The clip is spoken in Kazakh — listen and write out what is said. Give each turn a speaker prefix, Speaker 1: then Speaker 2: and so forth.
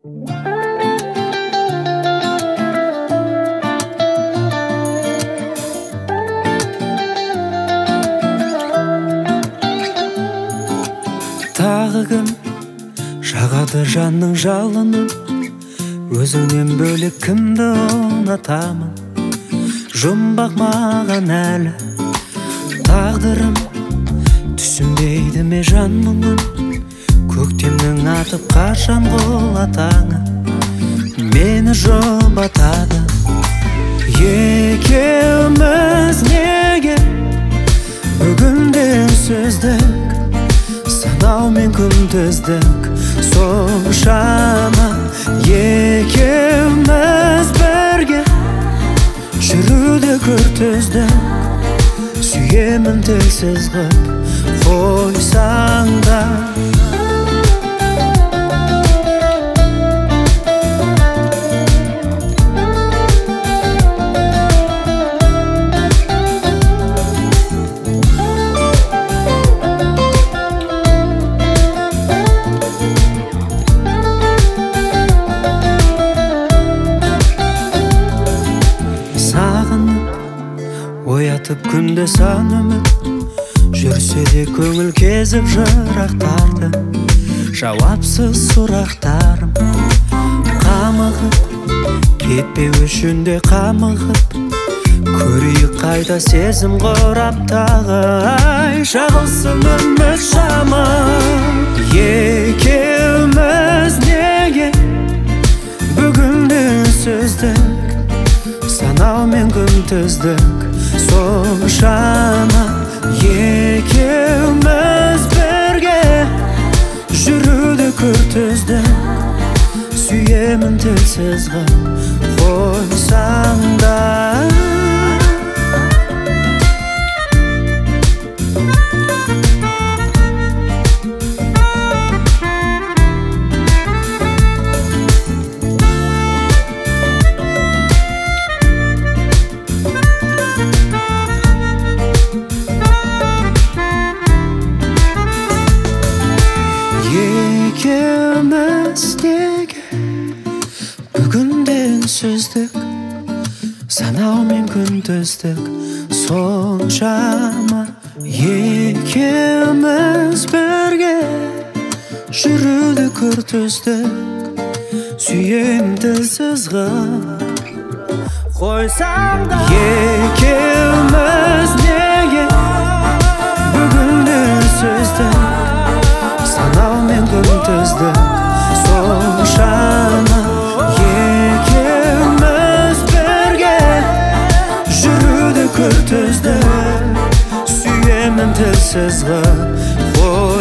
Speaker 1: Тағы кім жағады жанның жалынын, өзіңнен бөлек кімді ұнатамын? Жұмбақ маған әлі тағдырым, түсінбейді ме жан мұңын? Көктемнің атып қашан қолатаңы мені жұбатады. Екеуміз неге бүгінде үнсіздік, санау мен күндіздік соншама? Екеуміз бірге жүруді күртіздік, сүйемін тілсіз ғып қойсаң да. Оятып күнде сан үміт, жүрсе де көңіл кезіп жырақтарды. Жауапсыз сұрақтарым қамығып, кетпеу үшін де қамығып, көрейік қайда сезім құрап тағы. Ай, жағылсын үміт шамы. Екеуміз неге бүгінде үнсіздік, санау мен күндіздік соншама? Екеуміз бірге жүруді күртіздік, сүйемін тілсіз ғып қойсаң да. Екеуміз неге бүгінде үнсіздік, санау мен күндіздік соншама? Екеуміз бірге жүруді күртіздік, сүйемін тілсіз ғып қойсаң да. Екеуміз неге бүгінде үнсіздік, санау мен күндіздік соншама? Екеуміз бірге жүруді күртіздік, сүйемін тілсіз ғып